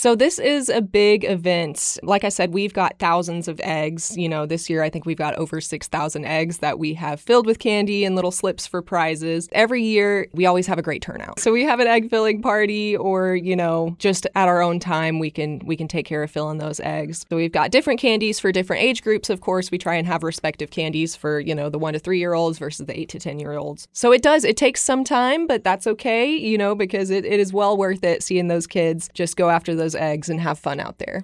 So this is a big event. Like I said, we've got thousands of eggs. This year I think we've got over 6,000 eggs that we have filled with candy and little slips for prizes. Every year we always have a great turnout. So we have an egg filling party, or, just at our own time we can take care of filling those eggs. So we've got different candies for different age groups. Of course, we try and have respective candies for, the 1 to 3-year-olds versus the 8 to 10-year-olds. So it takes some time, but that's okay, because it is well worth it seeing those kids just go after those eggs and have fun out there.